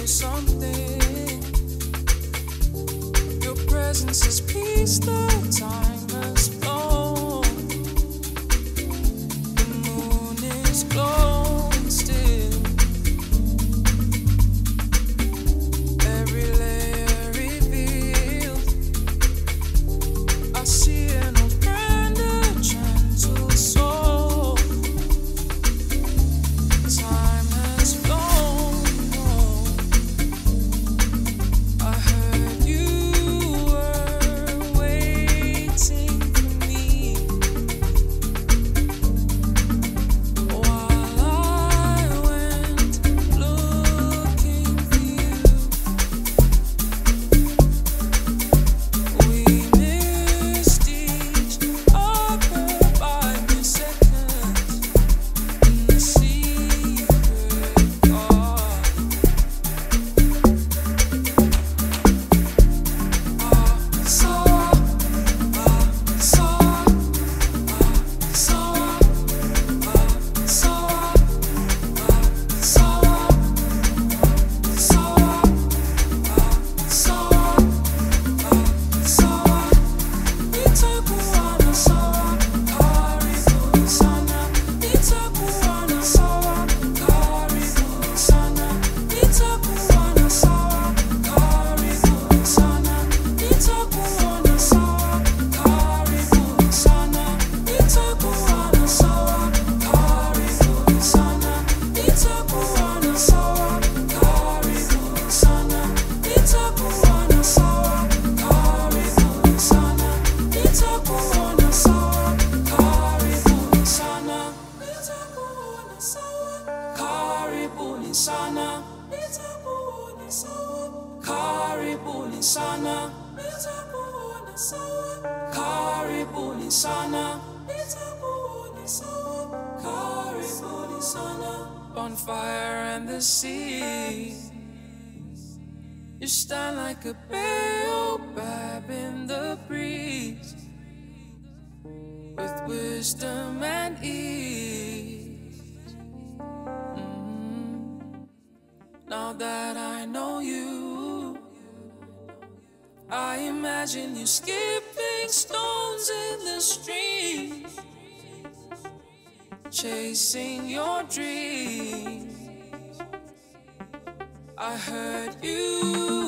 something. Your presence is peace, the time has flown. The moon is glowing still. Every layer revealed. I see an old friend, a gentle soul. Time has flown. I heard you were waiting for me while I went looking for you. We missed each other by milliseconds in the secret garden. Bonfire and the sea. You stand like a baobab in the breeze, with wisdom and ease. Now that I know you, I imagine you skipping stones in the stream, chasing your dreams. I heard you